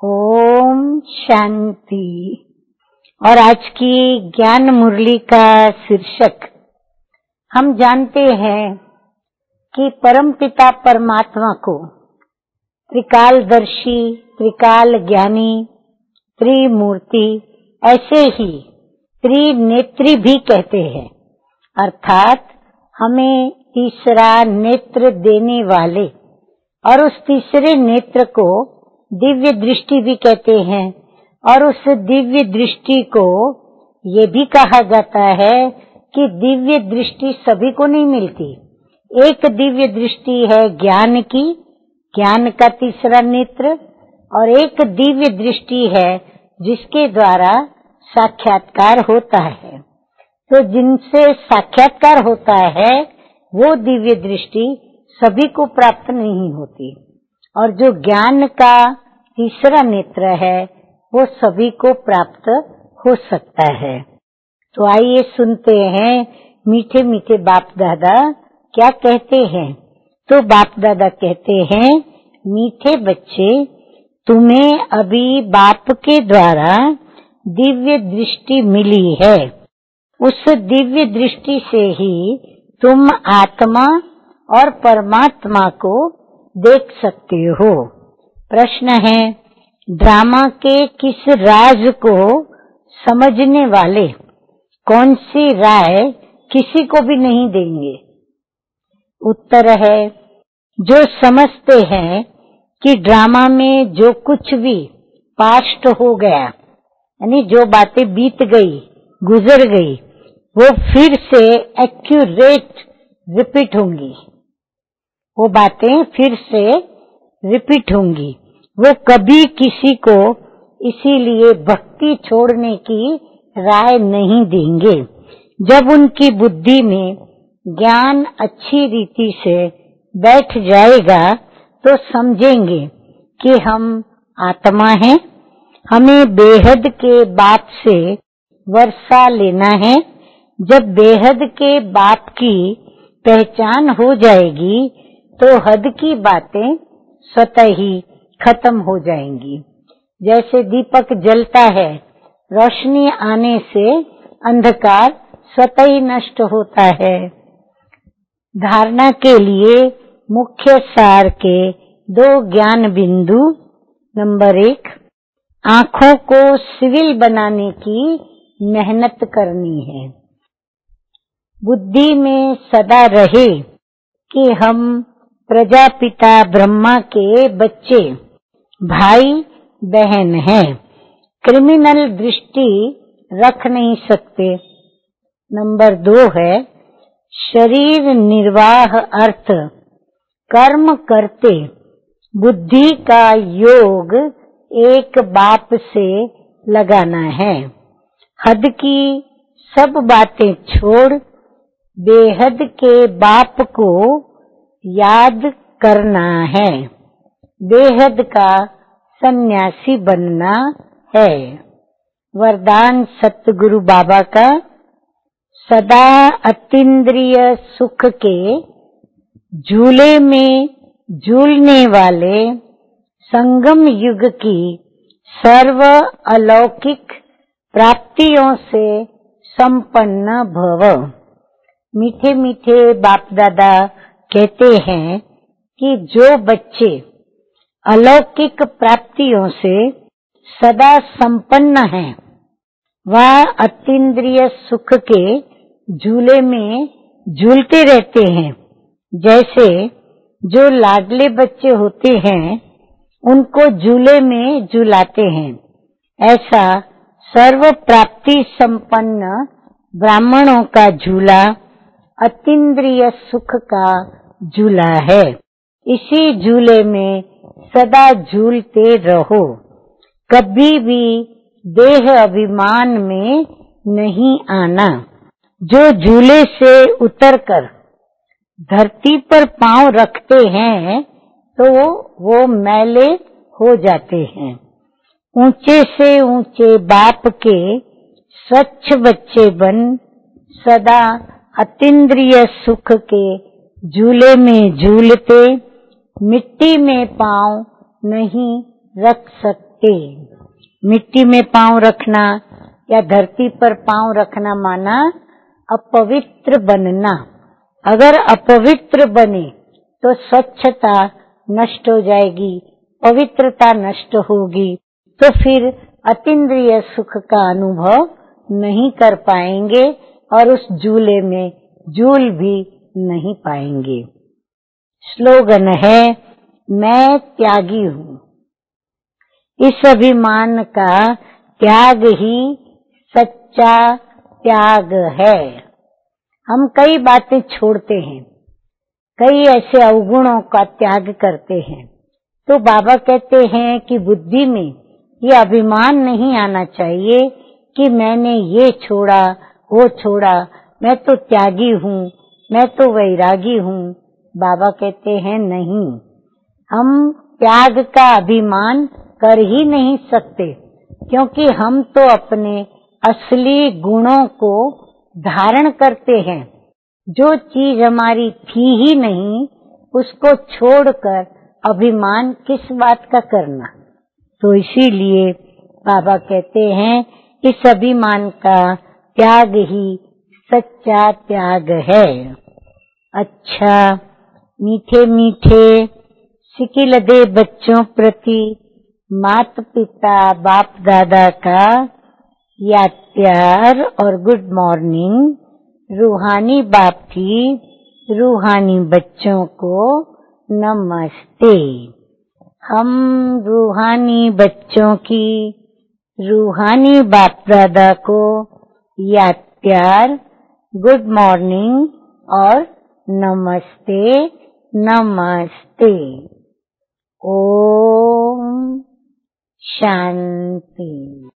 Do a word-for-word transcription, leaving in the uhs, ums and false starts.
ओम शांति। और आज की ज्ञान मुरली का शीर्षक, हम जानते हैं कि परमपिता परमात्मा को त्रिकालदर्शी, त्रिकाल ज्ञानी, त्रिमूर्ति, ऐसे ही त्रिनेत्री भी कहते हैं। अर्थात हमें तीसरा नेत्र देने वाले, और उस तीसरे नेत्र को दिव्य दृष्टि भी कहते हैं। और उस दिव्य दृष्टि को ये भी कहा जाता है कि दिव्य दृष्टि सभी को नहीं मिलती। एक दिव्य दृष्टि है ज्ञान की, ज्ञान का तीसरा नेत्र, और एक दिव्य दृष्टि है जिसके द्वारा साक्षात्कार होता है। तो जिनसे साक्षात्कार होता है वो दिव्य दृष्टि सभी को प्राप्त नहीं होती, और जो ज्ञान का तीसरा नेत्र है वो सभी को प्राप्त हो सकता है। तो आइए सुनते हैं मीठे मीठे बाप दादा क्या कहते हैं। तो बाप दादा कहते हैं, मीठे बच्चे, तुम्हें अभी बाप के द्वारा दिव्य दृष्टि मिली है। उस दिव्य दृष्टि से ही तुम आत्मा और परमात्मा को देख सकते हो। प्रश्न है, ड्रामा के किस राज को समझने वाले कौन सी राय किसी को भी नहीं देंगे? उत्तर है, जो समझते हैं कि ड्रामा में जो कुछ भी पास्ट हो गया, यानी जो बातें बीत गई, गुजर गई, वो फिर से एक्यूरेट रिपीट होंगी। वो बातें फिर से रिपीट होंगी। वो कभी किसी को इसीलिए भक्ति छोड़ने की राय नहीं देंगे। जब उनकी बुद्धि में ज्ञान अच्छी रीति से बैठ जाएगा तो समझेंगे कि हम आत्मा हैं, हमें बेहद के बाप से वर्षा लेना है। जब बेहद के बाप की पहचान हो जाएगी तो हद की बातें स्वतः ही खत्म हो जाएंगी। जैसे दीपक जलता है, रोशनी आने से अंधकार स्वतः ही नष्ट होता है। धारणा के लिए मुख्य सार के दो ज्ञान बिंदु। नंबर एक, आँखों को सिविल बनाने की मेहनत करनी है। बुद्धि में सदा रहे कि हम प्रजापिता ब्रह्मा के बच्चे, भाई बहन हैं। क्रिमिनल दृष्टि रख नहीं सकते। नंबर दो है, शरीर निर्वाह अर्थ कर्म करते बुद्धि का योग एक बाप से लगाना है। हद की सब बातें छोड़ बेहद के बाप को याद करना है। बेहद का सन्यासी बनना है। वरदान सतगुरु बाबा का, सदा अतीन्द्रिय सुख के झूले में झूलने वाले संगम युग की सर्व अलौकिक प्राप्तियों से संपन्न भव। मीठे मीठे बाप दादा कहते हैं कि जो बच्चे अलौकिक प्राप्तियों से सदा संपन्न हैं, वह अतीन्द्रिय सुख के झूले में झूलते रहते हैं। जैसे जो लाडले बच्चे होते हैं उनको झूले में झूलाते हैं, ऐसा सर्व प्राप्ति संपन्न ब्राह्मणों का झूला अतीन्द्रिय सुख का झूला है। इसी झूले में सदा झूलते रहो। कभी भी देह अभिमान में नहीं आना। जो झूले से उतरकर धरती पर पांव रखते हैं तो वो मैले हो जाते हैं। ऊंचे से ऊंचे बाप के स्वच्छ बच्चे बन सदा अतीन्द्रिय सुख के झूले में झूलते मिट्टी में पांव नहीं रख सकते। नमस्ते। मिट्टी में पांव रखना या धरती पर पांव रखना माना अपवित्र बनना। अगर अपवित्र बने तो स्वच्छता नष्ट हो जाएगी, पवित्रता नष्ट होगी, तो फिर अतीन्द्रिय सुख का अनुभव नहीं कर पाएंगे और उस झूले में झूल भी नहीं पाएंगे। स्लोगन है, मैं त्यागी हूँ। इस अभिमान का त्याग ही सच्चा त्याग है। हम कई बातें छोड़ते हैं, कई ऐसे अवगुणों का त्याग करते हैं, तो बाबा कहते हैं कि बुद्धि में ये अभिमान नहीं आना चाहिए कि मैंने ये छोड़ा, वो छोड़ा, मैं तो त्यागी हूँ, मैं तो वैरागी हूँ। बाबा कहते हैं नहीं, हम त्याग का अभिमान कर ही नहीं सकते, क्योंकि हम तो अपने असली गुणों को धारण करते हैं। जो चीज हमारी थी ही नहीं, उसको छोड़कर अभिमान किस बात का करना। तो इसीलिए बाबा कहते हैं इस अभिमान का त्याग ही सच्चा त्याग है। अच्छा, मीठे मीठे सिकिलदे बच्चों प्रति माता पिता बाप दादा का याद प्यार और गुड मॉर्निंग। रूहानी बाप की रूहानी बच्चों को नमस्ते। हम रूहानी बच्चों की रूहानी बाप दादा को याद प्यार, गुड मॉर्निंग और नमस्ते नमस्ते। ओम शांति।